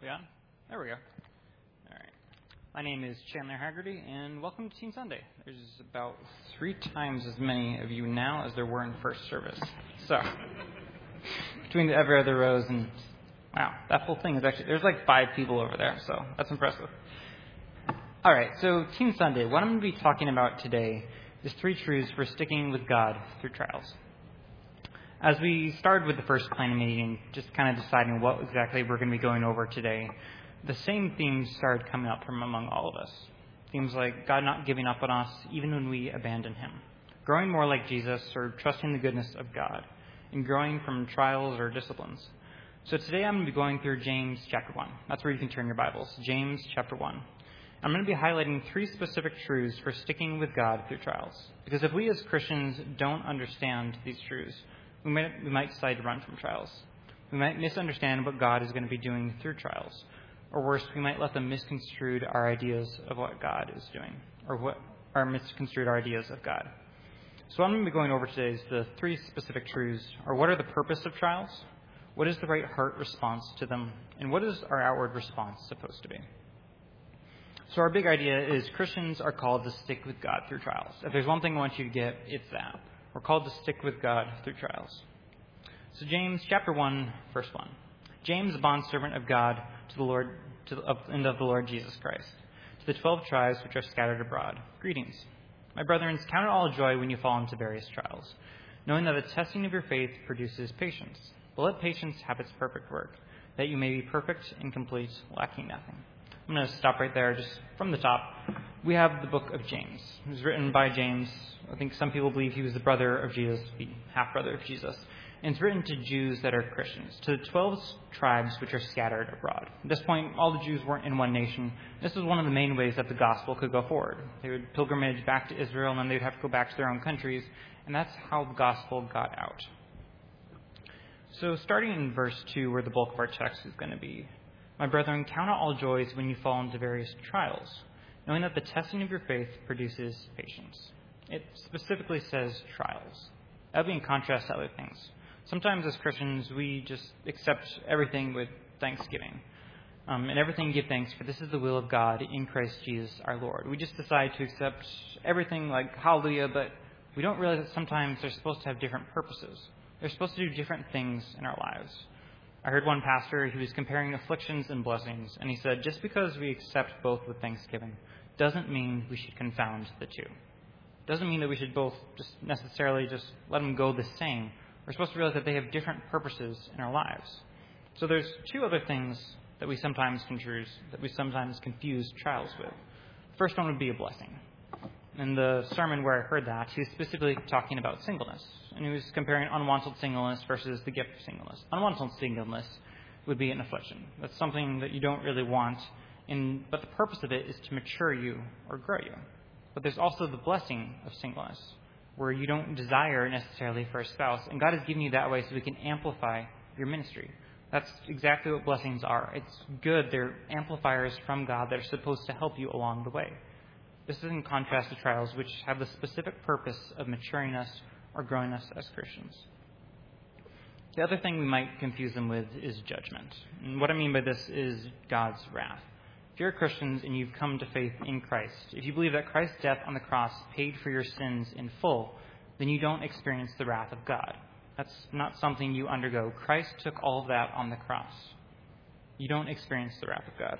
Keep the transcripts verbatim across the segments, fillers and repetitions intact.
We on? There we go. All right. My name is Chandler Haggerty, and welcome to Teen Sunday. There's about three times as many of you now as there were in first service. So, between the every other rows and, wow, that whole thing is actually, there's like five people over there, so that's impressive. All right, so Teen Sunday, what I'm going to be talking about today is three truths for sticking with God through trials. As we started with the first planning meeting, just kind of deciding what exactly we're going to be going over today, the same themes started coming up from among all of us. Themes like God not giving up on us even when we abandon Him, growing more like Jesus or trusting the goodness of God, and growing from trials or disciplines. So today I'm going to be going through James chapter one. That's where you can turn your Bibles. James chapter one. I'm going to be highlighting three specific truths for sticking with God through trials. Because if we as Christians don't understand these truths, We might, we might decide to run from trials. We might misunderstand what God is going to be doing through trials. Or worse, we might let them misconstrue our ideas of what God is doing, or what are misconstrued our ideas of God. So what I'm going to be going over today is the three specific truths, or what are the purpose of trials, what is the right heart response to them, and what is our outward response supposed to be. So our big idea is Christians are called to stick with God through trials. If there's one thing I want you to get, it's that. We're called to stick with God through trials. So James chapter one, verse one. James, a bondservant of God to the Lord to the, of, and of the Lord Jesus Christ, to the twelve tribes which are scattered abroad. Greetings. My brethren, count it all joy when you fall into various trials, knowing that the testing of your faith produces patience. But let patience have its perfect work, that you may be perfect and complete, lacking nothing. I'm going to stop right there just from the top. We have the book of James. It was written by James. I think some people believe he was the brother of Jesus, the half-brother of Jesus. And it's written to Jews that are Christians, to the twelve tribes which are scattered abroad. At this point, all the Jews weren't in one nation. This was one of the main ways that the gospel could go forward. They would pilgrimage back to Israel, and then they would have to go back to their own countries. And that's how the gospel got out. So starting in verse two, where the bulk of our text is going to be, my brethren, count it all joys when you fall into various trials, knowing that the testing of your faith produces patience. It specifically says trials. That would be in contrast to other things. Sometimes as Christians, we just accept everything with thanksgiving. Um, and everything give thanks, for this is the will of God in Christ Jesus our Lord. We just decide to accept everything like hallelujah, but we don't realize that sometimes they're supposed to have different purposes. They're supposed to do different things in our lives. I heard one pastor, he was comparing afflictions and blessings, and he said, just because we accept both with thanksgiving doesn't mean we should confound the two. Doesn't mean that we should both just necessarily just let them go the same. We're supposed to realize that they have different purposes in our lives. So there's two other things that we sometimes confuse, that we sometimes confuse trials with. The first one would be a blessing. In the sermon where I heard that, he was specifically talking about singleness. And he was comparing unwanted singleness versus the gift of singleness. Unwanted singleness would be an affliction. That's something that you don't really want, in, but the purpose of it is to mature you or grow you. But there's also the blessing of singleness, where you don't desire necessarily for a spouse. And God has given you that way so we can amplify your ministry. That's exactly what blessings are. It's good. They're amplifiers from God that are supposed to help you along the way. This is in contrast to trials, which have the specific purpose of maturing us or growing us as Christians. The other thing we might confuse them with is judgment. And what I mean by this is God's wrath. If you're Christians and you've come to faith in Christ, if you believe that Christ's death on the cross paid for your sins in full, then you don't experience the wrath of God. That's not something you undergo. Christ took all of that on the cross. You don't experience the wrath of God.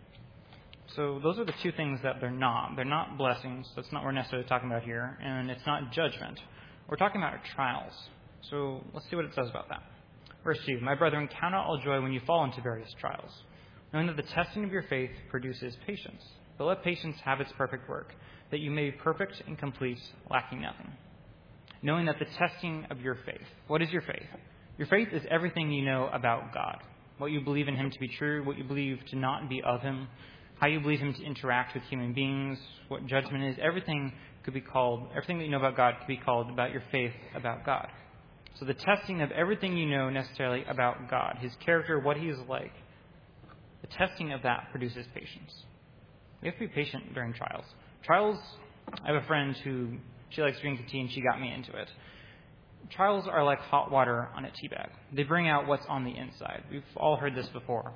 So those are the two things that they're not. They're not blessings. That's not what we're necessarily talking about here. And it's not judgment. We're talking about trials. So let's see what it says about that. Verse two, my brethren, count it all joy when you fall into various trials, knowing that the testing of your faith produces patience. But let patience have its perfect work, that you may be perfect and complete, lacking nothing. Knowing that the testing of your faith. What is your faith? Your faith is everything you know about God. What you believe in Him to be true, what you believe to not be of Him, how you believe Him to interact with human beings, what judgment is. Everything could be called, everything that you know about God could be called about your faith about God. So the testing of everything you know necessarily about God, His character, what He is like, the testing of that produces patience. We have to be patient during trials. Trials, I have a friend who, she likes drinking tea and she got me into it. Trials are like hot water on a tea bag. They bring out what's on the inside. We've all heard this before.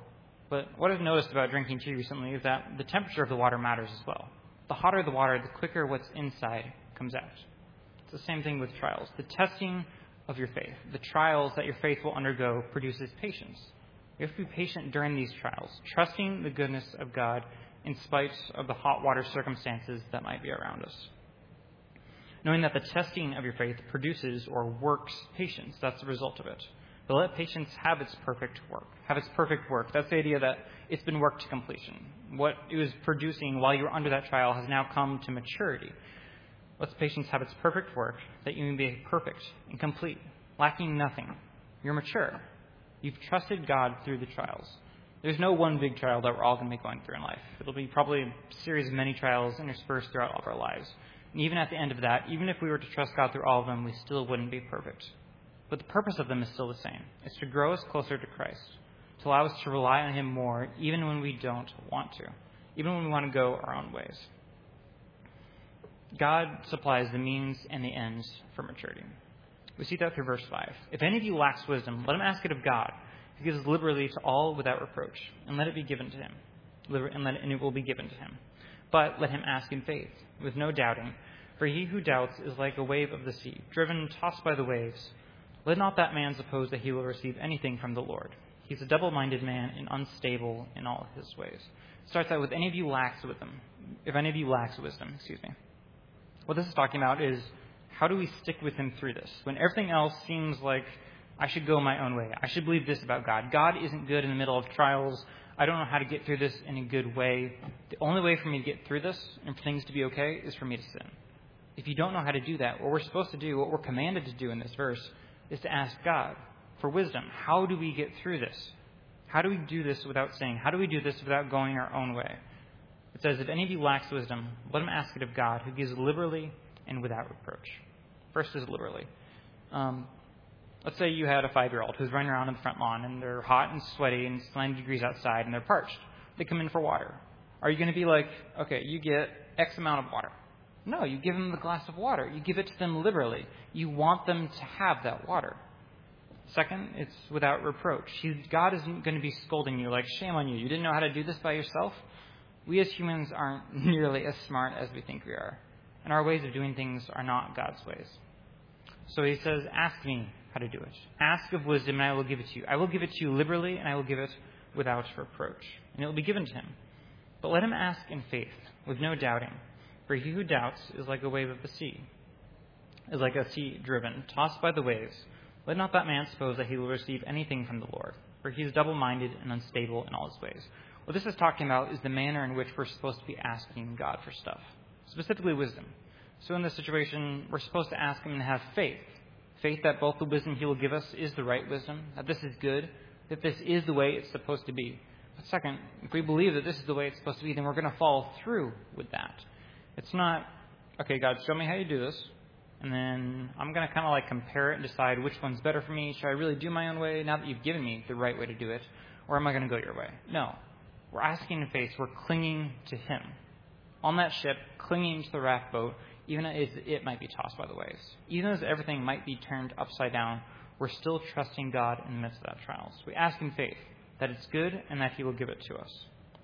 But what I've noticed about drinking tea recently is that the temperature of the water matters as well. The hotter the water, the quicker what's inside comes out. It's the same thing with trials. The testing of your faith, the trials that your faith will undergo, produces patience. We have to be patient during these trials, trusting the goodness of God in spite of the hot water circumstances that might be around us. Knowing that the testing of your faith produces or works patience, that's the result of it. But let patience have its perfect work. Have its perfect work. That's the idea that it's been worked to completion. What it was producing while you were under that trial has now come to maturity. Let patience have its perfect work, that you may be perfect and complete, lacking nothing. You're mature. You've trusted God through the trials. There's no one big trial that we're all going to be going through in life. It'll be probably a series of many trials interspersed throughout all of our lives. And even at the end of that, even if we were to trust God through all of them, we still wouldn't be perfect. But the purpose of them is still the same. It's to grow us closer to Christ, to allow us to rely on Him more, even when we don't want to, even when we want to go our own ways. God supplies the means and the ends for maturity. We see that through verse five. If any of you lacks wisdom, let him ask it of God, who gives liberally to all without reproach, and let it be given to him, and, let it, and it will be given to him. But let him ask in faith, with no doubting. For he who doubts is like a wave of the sea, driven, tossed by the waves. Let not that man suppose that he will receive anything from the Lord. He's a double-minded man and unstable in all his ways. It starts out with any of you lacks wisdom. If any of you lacks wisdom, excuse me. What this is talking about is, how do we stick with him through this? When everything else seems like I should go my own way. I should believe this about God. God isn't good in the middle of trials. I don't know how to get through this in a good way. The only way for me to get through this and for things to be okay is for me to sin. If you don't know how to do that, what we're supposed to do, what we're commanded to do in this verse, is to ask God for wisdom. How do we get through this? How do we do this without sinning? How do we do this without going our own way? It says, if any of you lacks wisdom, let him ask it of God, who gives liberally and without reproach. First is liberally. Um, let's say you had a five-year-old who's running around in the front lawn, and they're hot and sweaty, and it's ninety degrees outside, and they're parched. They come in for water. Are you going to be like, okay, you get X amount of water? No, you give them the glass of water. You give it to them liberally. You want them to have that water. Second, it's without reproach. He, God isn't going to be scolding you like, shame on you. You didn't know how to do this by yourself? We as humans aren't nearly as smart as we think we are. And our ways of doing things are not God's ways. So he says, ask me how to do it. Ask of wisdom, and I will give it to you. I will give it to you liberally, and I will give it without reproach. And it will be given to him. But let him ask in faith, with no doubting. For he who doubts is like a wave of the sea, is like a sea driven, tossed by the waves. Let not that man suppose that he will receive anything from the Lord, for he is double-minded and unstable in all his ways. What this is talking about is the manner in which we're supposed to be asking God for stuff, specifically wisdom. So in this situation, we're supposed to ask him and have faith. Faith that both the wisdom he will give us is the right wisdom, that this is good, that this is the way it's supposed to be. But second, if we believe that this is the way it's supposed to be, then we're going to follow through with that. It's not, okay, God, show me how you do this, and then I'm going to kind of like compare it and decide which one's better for me. Should I really do my own way now that you've given me the right way to do it, or am I going to go your way? No. We're asking in faith. We're clinging to him. On that ship, clinging to the raft boat, even as it might be tossed by the waves. Even as everything might be turned upside down, we're still trusting God in the midst of that trials. We ask in faith that it's good and that he will give it to us.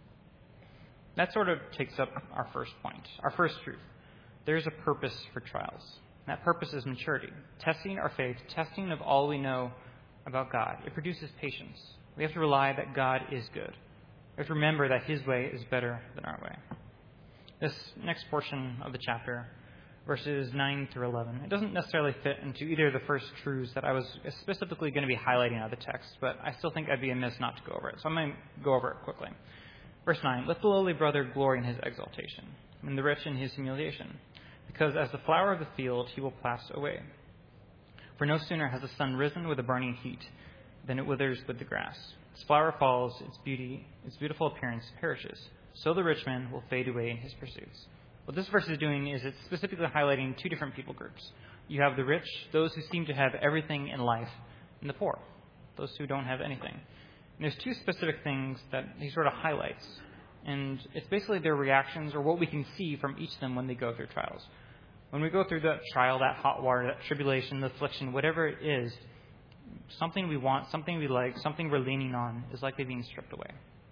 That sort of takes up our first point, our first truth. There's a purpose for trials. That purpose is maturity, testing our faith, testing of all we know about God. It produces patience. We have to rely that God is good. We have to remember that his way is better than our way. This next portion of the chapter, verses nine through eleven, it doesn't necessarily fit into either of the first truths that I was specifically going to be highlighting out of the text, but I still think I'd be amiss not to go over it. So I'm going to go over it quickly. Verse nine, let the lowly brother glory in his exaltation, and the rich in his humiliation, because as the flower of the field he will pass away. For no sooner has the sun risen with a burning heat than it withers with the grass. Its flower falls, its beauty, its beautiful appearance perishes. So the rich man will fade away in his pursuits. What this verse is doing is it's specifically highlighting two different people groups. You have the rich, those who seem to have everything in life, and the poor, those who don't have anything. And there's two specific things that he sort of highlights. And it's basically their reactions or what we can see from each of them when they go through trials. When we go through that trial, that hot water, that tribulation, the affliction, whatever it is, something we want, something we like, something we're leaning on is likely being stripped away.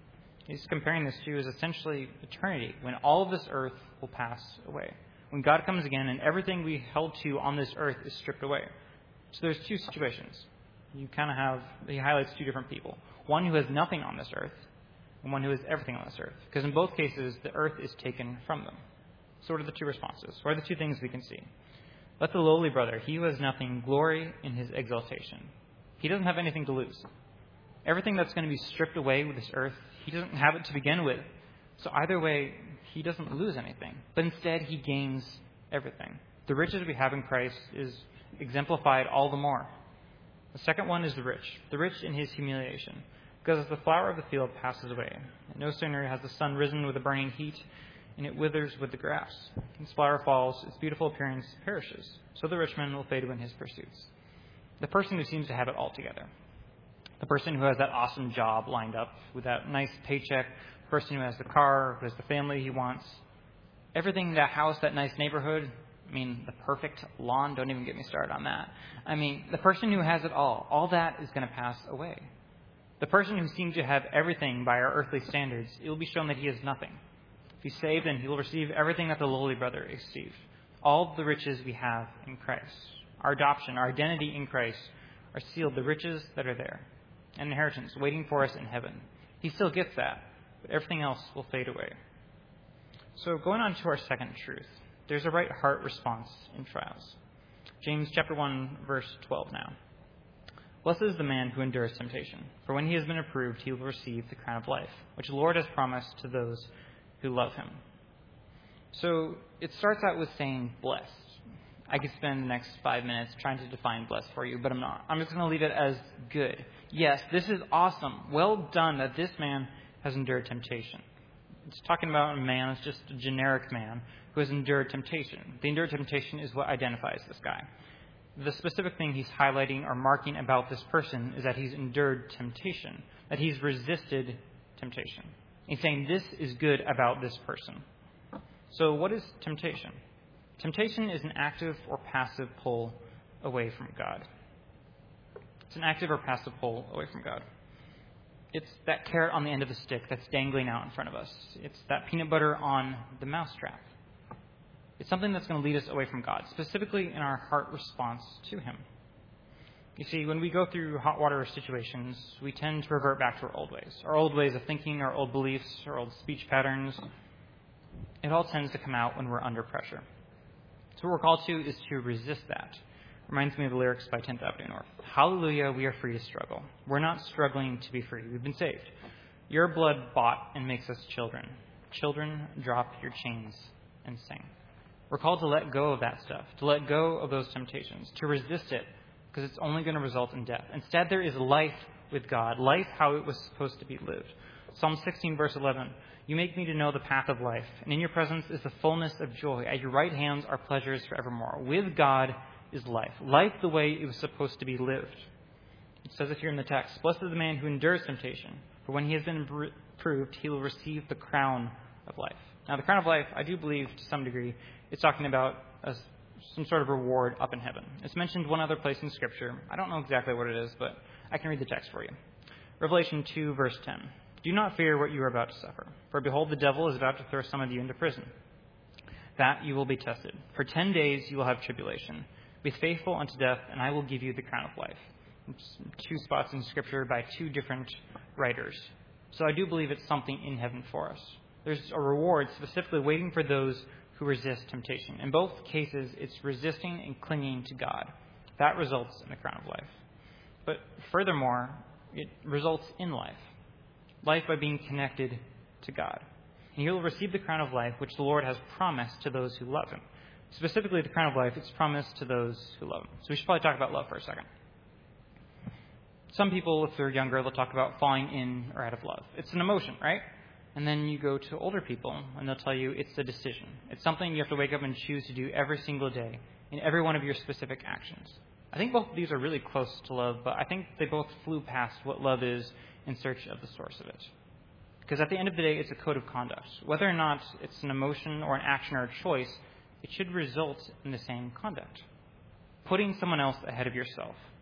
He's comparing this to is essentially eternity, when all of this earth will pass away. When God comes again and everything we held to on this earth is stripped away. So there's two situations. You kind of have, he highlights two different people. One who has nothing on this earth, and one who has everything on this earth. Because in both cases, the earth is taken from them. So what are the two responses? What are the two things we can see? Let the lowly brother, he who has nothing, glory in his exaltation. He doesn't have anything to lose. Everything that's going to be stripped away with this earth, he doesn't have it to begin with. So either way, he doesn't lose anything. But instead, he gains everything. The riches we have in Christ is exemplified all the more. The second one is the rich. The rich in his humiliation. Because as the flower of the field passes away, no sooner has the sun risen with a burning heat, and it withers with the grass. Its flower falls, its beautiful appearance perishes. So the rich man will fade away in his pursuits. The person who seems to have it all together. The person who has that awesome job lined up with that nice paycheck. The person who has the car, who has the family he wants. Everything, that house, that nice neighborhood. I mean, the perfect lawn. Don't even get me started on that. I mean, the person who has it all. All that is going to pass away. The person who seems to have everything by our earthly standards, it will be shown that he has nothing. If he's saved, then he will receive everything that the lowly brother received. All the riches we have in Christ. Our adoption, our identity in Christ are sealed, the riches that are there. An inheritance waiting for us in heaven. He still gets that, but everything else will fade away. So going on to our second truth, there's a right heart response in trials. James chapter one, verse twelve now. Blessed is the man who endures temptation, for when he has been approved, he will receive the crown of life, which the Lord has promised to those who love him. So it starts out with saying blessed. I could spend the next five minutes trying to define blessed for you, but I'm not. I'm just going to leave it as good. Yes, this is awesome. Well done that this man has endured temptation. It's talking about a man, it's just a generic man who has endured temptation. The endured temptation is what identifies this guy. The specific thing he's highlighting or marking about this person is that he's endured temptation, that he's resisted temptation. He's saying this is good about this person. So what is temptation? Temptation is an active or passive pull away from God. It's an active or passive pull away from God. It's that carrot on the end of the stick that's dangling out in front of us. It's that peanut butter on the mousetrap. It's something that's going to lead us away from God, specifically in our heart response to him. You see, when we go through hot water situations, we tend to revert back to our old ways. Our old ways of thinking, our old beliefs, our old speech patterns. It all tends to come out when we're under pressure. So what we're called to is to resist that. Reminds me of the lyrics by tenth Avenue North. Hallelujah, we are free to struggle. We're not struggling to be free. We've been saved. Your blood bought and makes us children. Children, drop your chains and sing. We're called to let go of that stuff, to let go of those temptations, to resist it, because it's only going to result in death. Instead, there is life with God, life how it was supposed to be lived. Psalm sixteen, verse eleven. You make me to know the path of life, and in your presence is the fullness of joy. At your right hands are pleasures forevermore. With God is life. Life the way it was supposed to be lived. It says it here in the text. Blessed is the man who endures temptation, for when he has been proved, he will receive the crown of life. Now, the crown of life, I do believe to some degree, it's talking about a, some sort of reward up in heaven. It's mentioned one other place in Scripture. I don't know exactly what it is, but I can read the text for you. Revelation two, verse ten. Do not fear what you are about to suffer, for behold, the devil is about to throw some of you into prison, that you will be tested. For ten days you will have tribulation. Be faithful unto death, and I will give you the crown of life. It's two spots in Scripture by two different writers. So I do believe it's something in heaven for us. There's a reward specifically waiting for those who resist temptation. In both cases, it's resisting and clinging to God. That results in the crown of life. But furthermore, it results in life. Life by being connected to God. And you will receive the crown of life, which the Lord has promised to those who love him. Specifically, the crown of life, it's promised to those who love him. So we should probably talk about love for a second. Some people, if they're younger, they'll talk about falling in or out of love. It's an emotion, right? And then you go to older people, and they'll tell you it's a decision. It's something you have to wake up and choose to do every single day in every one of your specific actions. I think both of these are really close to love, but I think they both flew past what love is in search of the source of it. Because at the end of the day, it's a code of conduct. Whether or not it's an emotion or an action or a choice, it should result in the same conduct. Putting someone else ahead of yourself.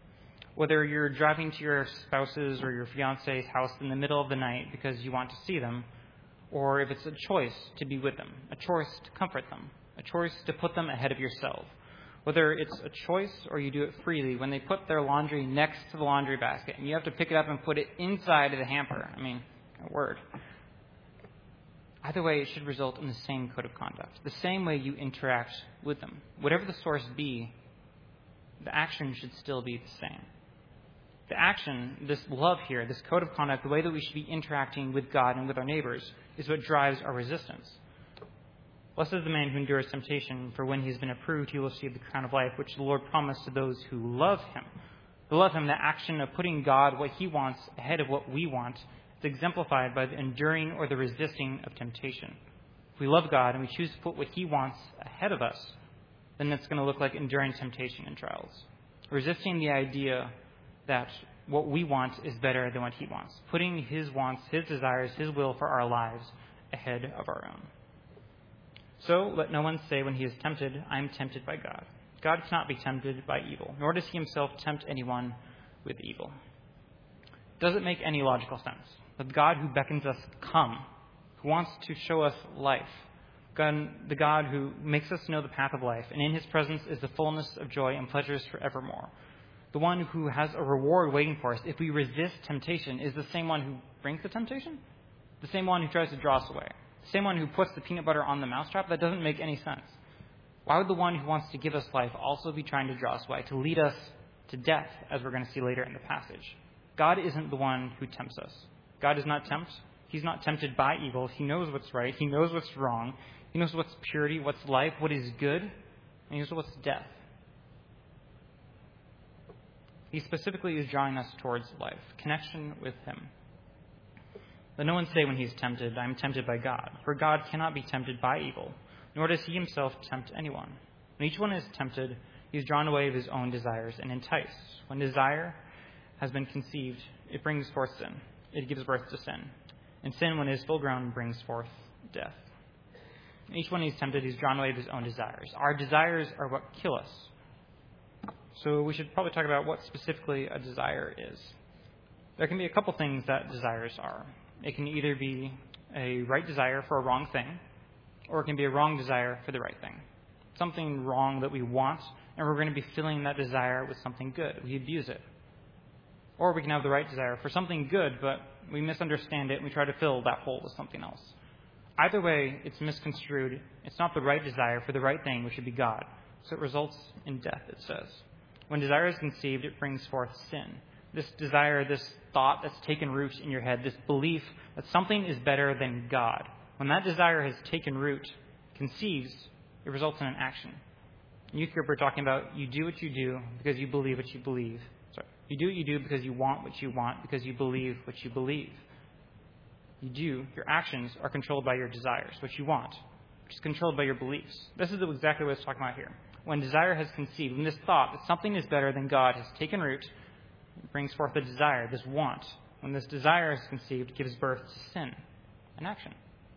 Whether you're driving to your spouse's or your fiance's house in the middle of the night because you want to see them, or if it's a choice to be with them, a choice to comfort them, a choice to put them ahead of yourself. Whether it's a choice or you do it freely when they put their laundry next to the laundry basket and you have to pick it up and put it inside of the hamper. I mean, a word. Either way, it should result in the same code of conduct, the same way you interact with them. Whatever the source be, the action should still be the same. The action, this love here, this code of conduct, the way that we should be interacting with God and with our neighbors is what drives our resistance. Blessed is the man who endures temptation, for when he has been approved, he will receive the crown of life, which the Lord promised to those who love him. Who love him, the action of putting God, what he wants, ahead of what we want, is exemplified by the enduring or the resisting of temptation. If we love God and we choose to put what he wants ahead of us, then that's going to look like enduring temptation and trials. Resisting the idea that what we want is better than what he wants. Putting his wants, his desires, his will for our lives ahead of our own. So let no one say when he is tempted, I am tempted by God. God cannot be tempted by evil, nor does he himself tempt anyone with evil. Does it make any logical sense that the God who beckons us come, who wants to show us life, God, the God who makes us know the path of life, and in his presence is the fullness of joy and pleasures forevermore, the one who has a reward waiting for us if we resist temptation, is the same one who brings the temptation? The same one who tries to draw us away? The same one who puts the peanut butter on the mousetrap? That doesn't make any sense. Why would the one who wants to give us life also be trying to draw us away, to lead us to death, as we're going to see later in the passage? God isn't the one who tempts us. God does not tempt. He's not tempted by evil. He knows what's right. He knows what's wrong. He knows what's purity, what's life, what is good, and he knows what's death. He specifically is drawing us towards life, connection with him. Let no one say when he is tempted, I am tempted by God. For God cannot be tempted by evil, nor does he himself tempt anyone. When each one is tempted, he is drawn away of his own desires and enticed. When desire has been conceived, it brings forth sin. It gives birth to sin. And sin, when it is full grown, brings forth death. When each one is tempted, he is drawn away of his own desires. Our desires are what kill us. So we should probably talk about what specifically a desire is. There can be a couple things that desires are. It can either be a right desire for a wrong thing, or it can be a wrong desire for the right thing. Something wrong that we want, and we're going to be filling that desire with something good. We abuse it. Or we can have the right desire for something good, but we misunderstand it and we try to fill that hole with something else. Either way, it's misconstrued. It's not the right desire for the right thing, which would be God. So it results in death, it says. When desire is conceived, it brings forth sin. This desire, this thought that's taken root in your head, this belief that something is better than God. When that desire has taken root, conceives, it results in an action. In youth group, we're talking about you do what you do because you believe what you believe. Sorry. You do what you do because you want what you want, because you believe what you believe. You do, your actions are controlled by your desires, what you want, which is controlled by your beliefs. This is exactly what it's talking about here. When desire has conceived, when this thought that something is better than God has taken root, it brings forth a desire, this want. When this desire is conceived, it gives birth to sin, an action.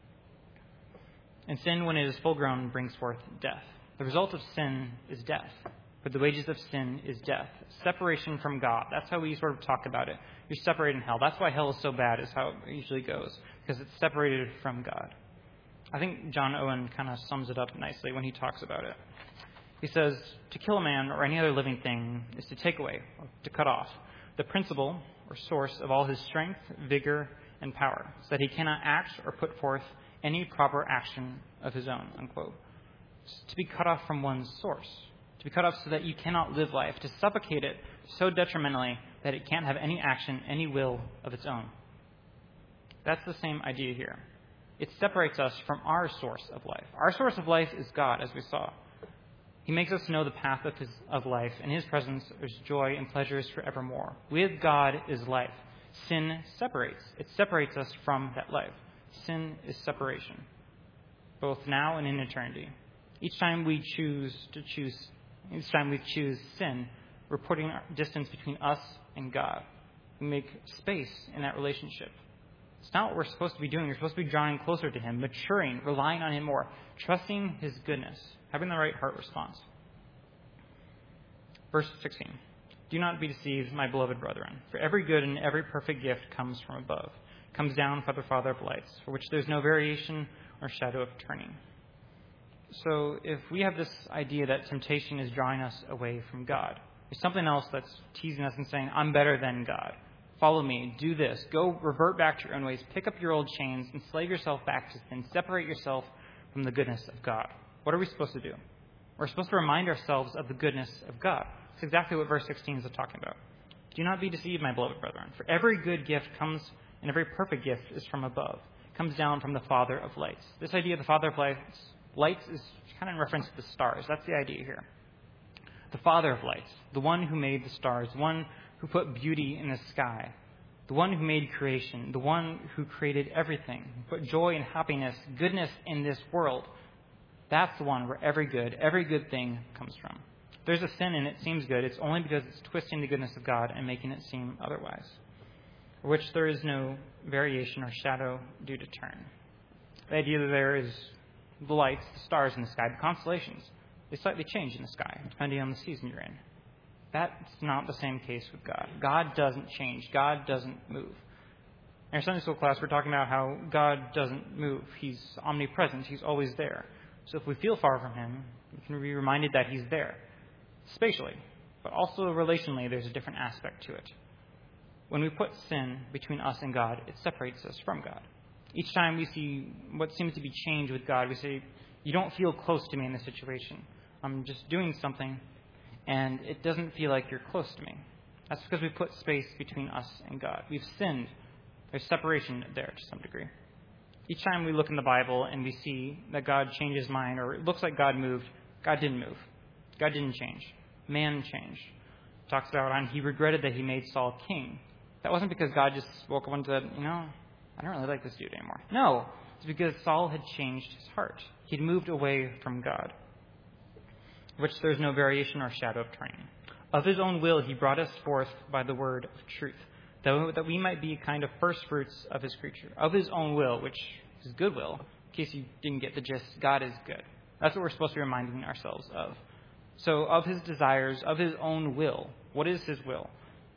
And sin, when it is full grown, brings forth death. The result of sin is death. But the wages of sin is death. Separation from God. That's how we sort of talk about it. You're separated in hell. That's why hell is so bad, is how it usually goes. Because it's separated from God. I think John Owen kind of sums it up nicely when he talks about it. He says, to kill a man or any other living thing is to take away, or to cut off, the principle or source of all his strength, vigor, and power, so that he cannot act or put forth any proper action of his own, unquote. To be cut off from one's source. To be cut off so that you cannot live life. To suffocate it so detrimentally that it can't have any action, any will of its own. That's the same idea here. It separates us from our source of life. Our source of life is God, as we saw. He makes us know the path of, his, of life. In his presence is joy and pleasures forevermore. With God is life. Sin separates. It separates us from that life. Sin is separation, both now and in eternity. Each time we choose to choose, each time we choose sin, we're putting distance between us and God. We make space in that relationship. It's not what we're supposed to be doing. We're supposed to be drawing closer to him, maturing, relying on him more, trusting his goodness, having the right heart response. Verse sixteen. Do not be deceived, my beloved brethren, for every good and every perfect gift comes from above, comes down from the Father of lights, for which there is no variation or shadow of turning. So if we have this idea that temptation is drawing us away from God, there's something else that's teasing us and saying, I'm better than God. Follow me, do this, go revert back to your own ways, pick up your old chains, enslave yourself back to sin, separate yourself from the goodness of God. What are we supposed to do? We're supposed to remind ourselves of the goodness of God. That's exactly what verse sixteen is talking about. Do not be deceived, my beloved brethren, for every good gift comes, and every perfect gift is from above, comes down from the Father of lights. This idea of the Father of lights, lights is kind of in reference to the stars. That's the idea here. The Father of lights, the one who made the stars, the one who put beauty in the sky, the one who made creation, the one who created everything, who put joy and happiness, goodness in this world. That's the one where every good, every good thing comes from. If there's a sin and it seems good, it's only because it's twisting the goodness of God and making it seem otherwise, for which there is no variation or shadow due to turn. The idea that there is the lights, the stars in the sky, the constellations, they slightly change in the sky depending on the season you're in. That's not the same case with God. God doesn't change. God doesn't move. In our Sunday school class, we're talking about how God doesn't move. He's omnipresent. He's always there. So if we feel far from him, we can be reminded that he's there, spatially, but also relationally, there's a different aspect to it. When we put sin between us and God, it separates us from God. Each time we see what seems to be change with God, we say, you don't feel close to me in this situation. I'm just doing something, and it doesn't feel like you're close to me. That's because we put space between us and God. We've sinned. There's separation there to some degree. Each time we look in the Bible and we see that God changed his mind, or it looks like God moved, God didn't move. God didn't change. Man changed. It talks about how he regretted that he made Saul king. That wasn't because God just woke up and said, you know, I don't really like this dude anymore. No, it's because Saul had changed his heart. He'd moved away from God, which there's no variation or shadow of turning. Of his own will, he brought us forth by the word of truth, that we might be kind of first fruits of his creature. Of his own will, which is goodwill. In case you didn't get the gist, God is good. That's what we're supposed to be reminding ourselves of. So of his desires, of his own will. What is his will?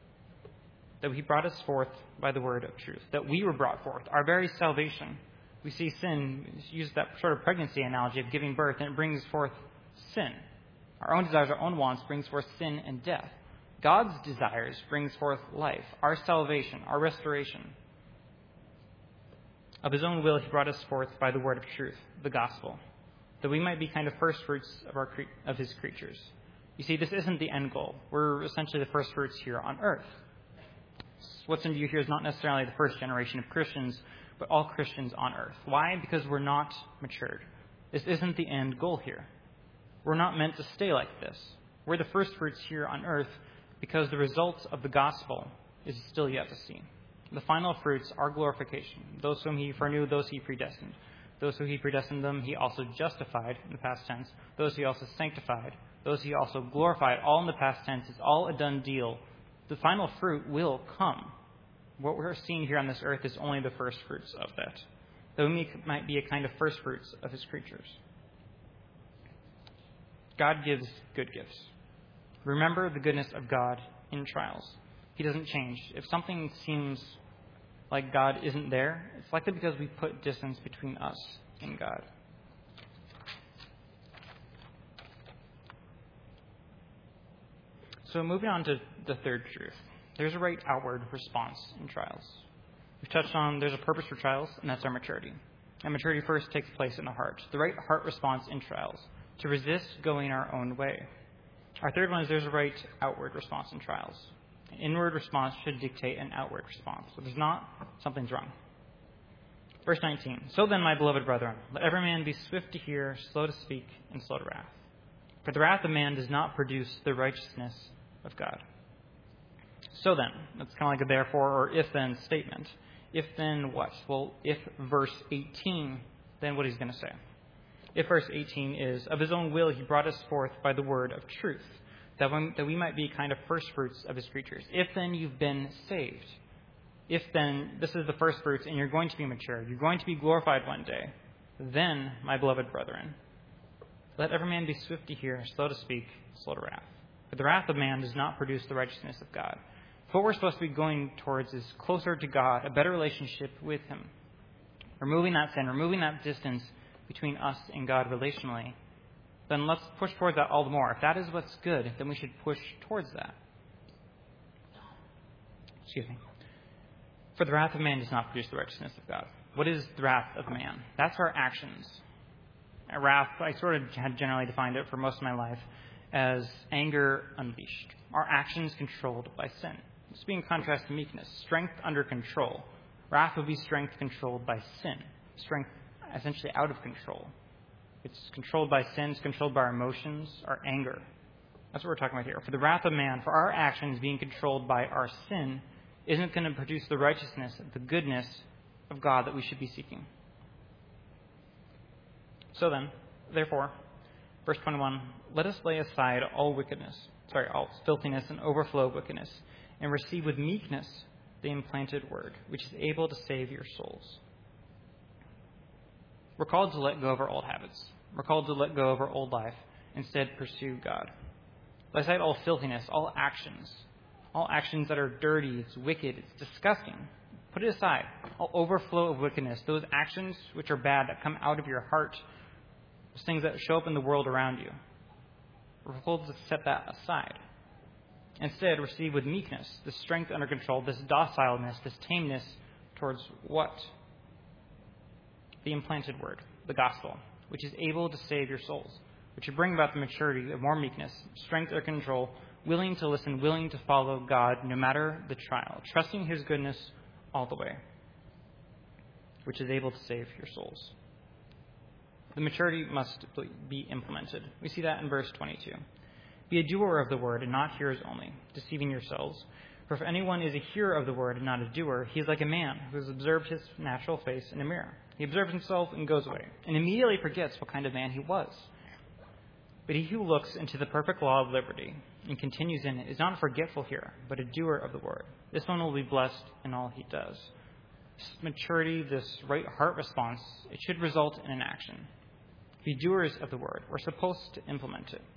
That he brought us forth by the word of truth. That we were brought forth. Our very salvation. We see sin, use that sort of pregnancy analogy of giving birth, and it brings forth sin. Our own desires, our own wants brings forth sin and death. God's desires brings forth life, our salvation, our restoration. Of his own will, he brought us forth by the word of truth, the gospel, that we might be kind of first fruits of, our cre- of his creatures. You see, this isn't the end goal. We're essentially the first fruits here on earth. What's in view here is not necessarily the first generation of Christians, but all Christians on earth. Why? Because we're not matured. This isn't the end goal here. We're not meant to stay like this. We're the first fruits here on earth because the results of the gospel is still yet to see. The final fruits are glorification. Those whom he foreknew, those he predestined. Those who he predestined them, he also justified in the past tense. Those he also sanctified. Those he also glorified. All in the past tense. It's all a done deal. The final fruit will come. What we're seeing here on this earth is only the first fruits of that. Though we might be a kind of first fruits of his creatures. God gives good gifts. Remember the goodness of God in trials. He doesn't change. If something seems like God isn't there, it's likely because we put distance between us and God. So moving on to the third truth. There's a right outward response in trials. We've touched on there's a purpose for trials, and that's our maturity. And maturity first takes place in the heart. The right heart response in trials, to resist going our own way. Our third one is there's a right outward response in trials. An inward response should dictate an outward response. So if there's not, something's wrong. Verse nineteen. So then, my beloved brethren, let every man be swift to hear, slow to speak, and slow to wrath. For the wrath of man does not produce the righteousness of God. So then, that's kind of like a therefore or if-then statement. If then what? Well, if verse eighteen, then what he's going to say. If verse eighteen is, of his own will he brought us forth by the word of truth, that, when, that we might be kind of first fruits of his creatures. If then you've been saved. If then this is the first fruits and you're going to be mature, you're going to be glorified one day, then, my beloved brethren, let every man be swift to hear, slow to speak, slow to wrath. For the wrath of man does not produce the righteousness of God. What we're supposed to be going towards is closer to God, a better relationship with Him. Removing that sin, removing that distance between us and God relationally, then let's push towards that all the more. If that is what's good, then we should push towards that. Excuse me. For the wrath of man does not produce the righteousness of God. What is the wrath of man? That's our actions. A wrath, I sort of had generally defined it for most of my life as anger unleashed. Our actions controlled by sin. This would be in contrast to meekness. Strength under control. Wrath would be strength controlled by sin. Strength essentially out of control. It's controlled by sin. It's controlled by our emotions, our anger. That's what we're talking about here. For the wrath of man, for our actions being controlled by our sin, isn't going to produce the righteousness, the goodness of God that we should be seeking. So then, therefore, verse twenty-one, let us lay aside all wickedness, sorry, all filthiness and overflow of wickedness, and receive with meekness the implanted word, which is able to save your souls. We're called to let go of our old habits. We're called to let go of our old life. Instead, pursue God. Lay aside all filthiness, all actions, all actions that are dirty, it's wicked, it's disgusting. Put it aside. All overflow of wickedness, those actions which are bad that come out of your heart, those things that show up in the world around you. We're called to set that aside. Instead, receive with meekness, this strength under control, this docileness, this tameness towards what? The implanted word, the gospel, which is able to save your souls, which will bring about the maturity of more meekness, strength under control, willing to listen, willing to follow God no matter the trial, trusting His goodness all the way, which is able to save your souls. The maturity must be implemented. We see that in verse twenty-two. Be a doer of the word and not hearers only, deceiving yourselves. For if anyone is a hearer of the word and not a doer, he is like a man who has observed his natural face in a mirror. He observes himself and goes away, and immediately forgets what kind of man he was. But he who looks into the perfect law of liberty and continues in it is not a forgetful hearer, but a doer of the word. This one will be blessed in all he does. This maturity, this right heart response, it should result in an action. Be doers of the word. We're supposed to implement it.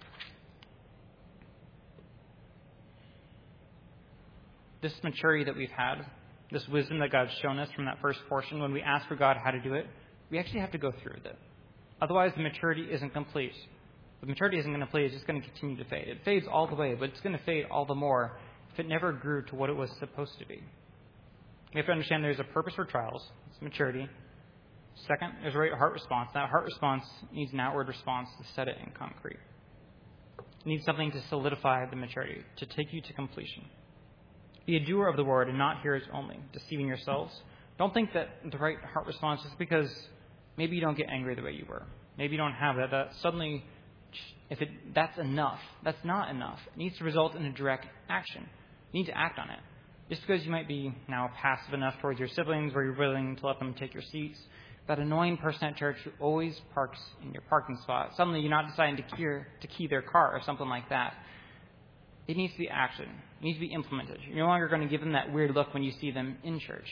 This maturity that we've had, this wisdom that God's shown us from that first portion, when we ask for God how to do it, we actually have to go through with it. Otherwise, the maturity isn't complete. The maturity isn't going to play, it's just going to continue to fade. It fades all the way, but it's going to fade all the more if it never grew to what it was supposed to be. We have to understand there's a purpose for trials. It's maturity. Second, there's a right heart response. That heart response needs an outward response to set it in concrete. It needs something to solidify the maturity, to take you to completion. Be a doer of the word and not hearers only, deceiving yourselves. Don't think that the right heart response is because maybe you don't get angry the way you were. Maybe you don't have that. That suddenly, if it, that's enough. That's not enough. It needs to result in a direct action. You need to act on it. Just because you might be now passive enough towards your siblings where you're willing to let them take your seats, that annoying person at church who always parks in your parking spot, suddenly you're not deciding to key, to key their car or something like that. It needs to be action. It needs to be implemented. You're no longer going to give them that weird look when you see them in church.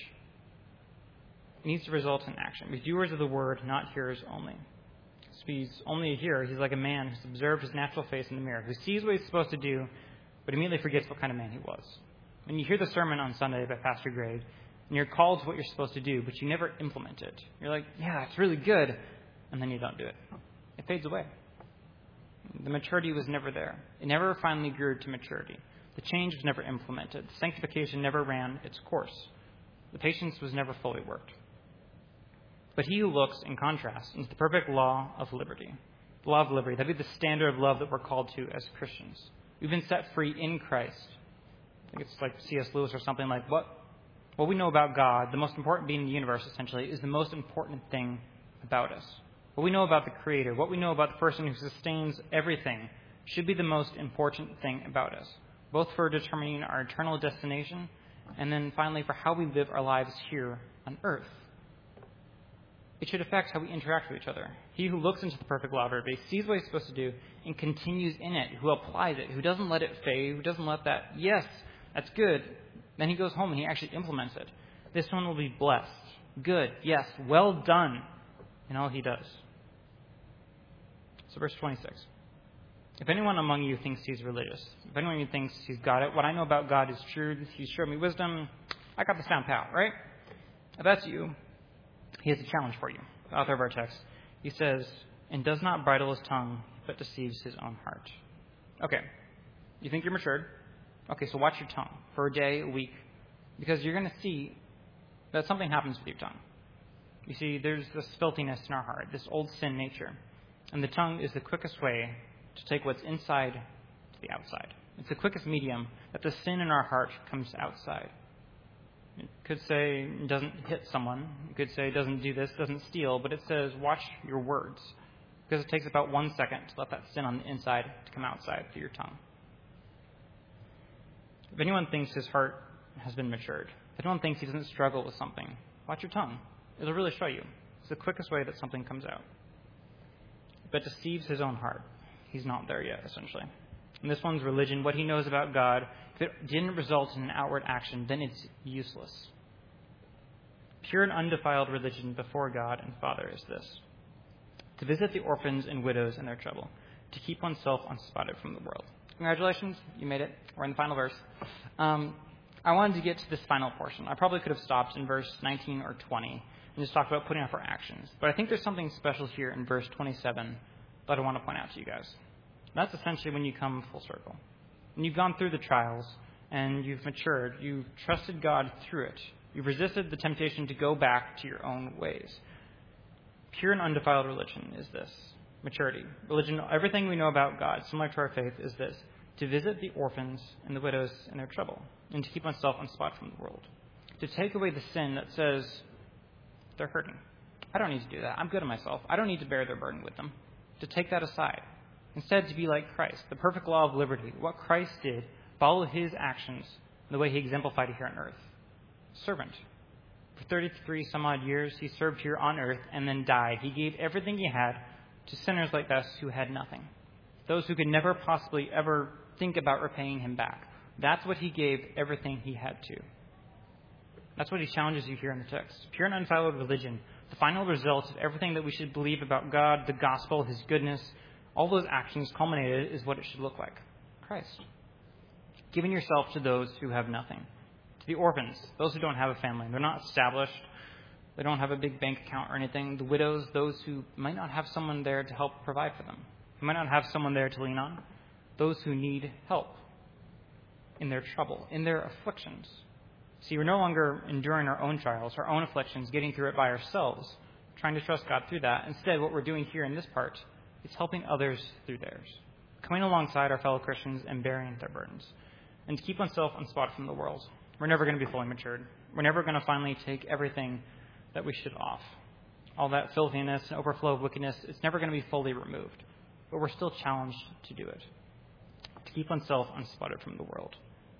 It needs to result in action. Be doers of the word, not hearers only. So he's only a hearer. He's like a man who's observed his natural face in the mirror, who sees what he's supposed to do, but immediately forgets what kind of man he was. When you hear the sermon on Sunday by Pastor Greg, and you're called to what you're supposed to do, but you never implement it. You're like, yeah, it's really good, and then you don't do it. It fades away. The maturity was never there. It never finally grew to maturity. The change was never implemented. Sanctification never ran its course. The patience was never fully worked. But he who looks, in contrast, into the perfect law of liberty, the law of liberty, that'd be the standard of love that we're called to as Christians. We've been set free in Christ. I think it's like C S Lewis or something like, what, what we know about God, the most important being in the universe, essentially, is the most important thing about us. What we know about the Creator, what we know about the person who sustains everything, should be the most important thing about us, both for determining our eternal destination and then finally for how we live our lives here on earth. It should affect how we interact with each other. He who looks into the perfect law of liberty, sees what he's supposed to do, and continues in it, who applies it, who doesn't let it fade, who doesn't let that, yes, that's good, then he goes home and he actually implements it. This one will be blessed. Good, yes, well done in all he does. So verse twenty-six. If anyone among you thinks he's religious, if anyone of you thinks he's got it, what I know about God is true, he's showed me wisdom, I got this down pat, right? If that's you, he has a challenge for you. The author of our text, he says, and does not bridle his tongue, but deceives his own heart. Okay, you think you're matured? Okay, so watch your tongue for a day, a week, because you're going to see that something happens with your tongue. You see, there's this filthiness in our heart, this old sin nature, and the tongue is the quickest way to take what's inside to the outside. It's the quickest medium that the sin in our heart comes outside. It could say it doesn't hit someone. It could say it doesn't do this, doesn't steal, but it says watch your words, because it takes about one second to let that sin on the inside to come outside through your tongue. If anyone thinks his heart has been matured, if anyone thinks he doesn't struggle with something, watch your tongue. It'll really show you. It's the quickest way that something comes out. But deceives his own heart. He's not there yet, essentially. And this one's religion, what he knows about God, if it didn't result in an outward action, then it's useless. Pure and undefiled religion before God and Father is this: to visit the orphans and widows in their trouble, to keep oneself unspotted from the world. Congratulations, you made it. We're in the final verse. Um, I wanted to get to this final portion. I probably could have stopped in verse nineteen or twenty and just talked about putting off our actions. But I think there's something special here in verse twenty-seven that I want to point out to you guys. That's essentially when you come full circle. When you've gone through the trials and you've matured, you've trusted God through it. You've resisted the temptation to go back to your own ways. Pure and undefiled religion is this: maturity. Religion, everything we know about God, similar to our faith, is this: to visit the orphans and the widows in their trouble, and to keep oneself unspotted from the world. To take away the sin that says they're hurting. I don't need to do that. I'm good on myself. I don't need to bear their burden with them. To take that aside. Instead, to be like Christ, the perfect law of liberty. What Christ did, follow his actions, the way he exemplified it here on earth. Servant. For thirty-three some odd years, he served here on earth and then died. He gave everything he had to sinners like us who had nothing. Those who could never possibly ever think about repaying him back. That's what he gave everything he had to. That's what he challenges you here in the text. Pure and undefiled religion, the final result of everything that we should believe about God, the gospel, his goodness, all those actions culminated is what it should look like. Christ. Giving yourself to those who have nothing. To the orphans, those who don't have a family. They're not established. They don't have a big bank account or anything. The widows, those who might not have someone there to help provide for them. Who might not have someone there to lean on. Those who need help in their trouble, in their afflictions. See, we're no longer enduring our own trials, our own afflictions, getting through it by ourselves, trying to trust God through that. Instead, what we're doing here in this part is helping others through theirs, coming alongside our fellow Christians and bearing their burdens, and to keep oneself unspotted from the world. We're never going to be fully matured. We're never going to finally take everything that we should off. All that filthiness and overflow of wickedness, it's never going to be fully removed. But we're still challenged to do it, to keep oneself unspotted from the world.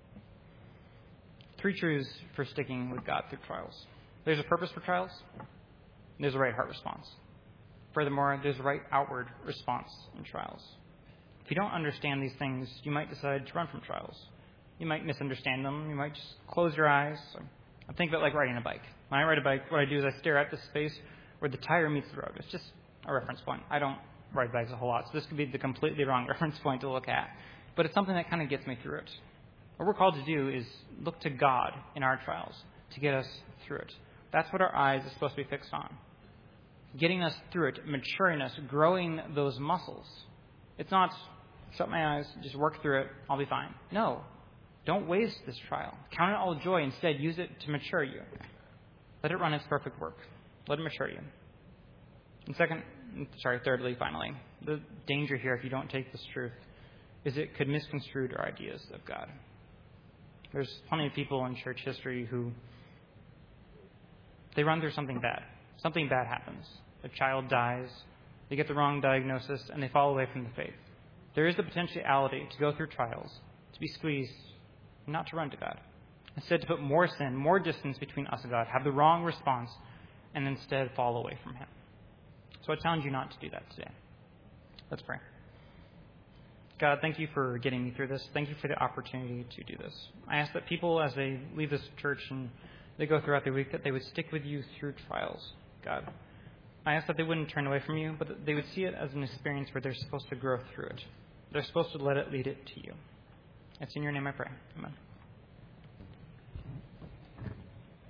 Three truths for sticking with God through trials. There's a purpose for trials. There's a right heart response. Furthermore, there's a right outward response in trials. If you don't understand these things, you might decide to run from trials. You might misunderstand them. You might just close your eyes. I think of it like riding a bike. When I ride a bike, what I do is I stare at the space where the tire meets the road. It's just a reference point. I don't ride bikes a whole lot, so this could be the completely wrong reference point to look at. But it's something that kind of gets me through it. What we're called to do is look to God in our trials to get us through it. That's what our eyes are supposed to be fixed on. Getting us through it, maturing us, growing those muscles. It's not, shut my eyes, just work through it, I'll be fine. No. Don't waste this trial. Count it all joy. Instead, use it to mature you. Let it run its perfect work. Let it mature you. And second, sorry, thirdly, finally, the danger here if you don't take this truth is it could misconstrue our ideas of God. There's plenty of people in church history who, they run through something bad. Something bad happens. A child dies, they get the wrong diagnosis, and they fall away from the faith. There is the potentiality to go through trials, to be squeezed, not to run to God. Instead, to put more sin, more distance between us and God, have the wrong response, and instead fall away from Him. So I challenge you not to do that today. Let's pray. God, thank you for getting me through this. Thank you for the opportunity to do this. I ask that people, as they leave this church and they go throughout the week, that they would stick with you through trials, God. I ask that they wouldn't turn away from you, but that they would see it as an experience where they're supposed to grow through it. They're supposed to let it lead it to you. It's in your name I pray. Amen.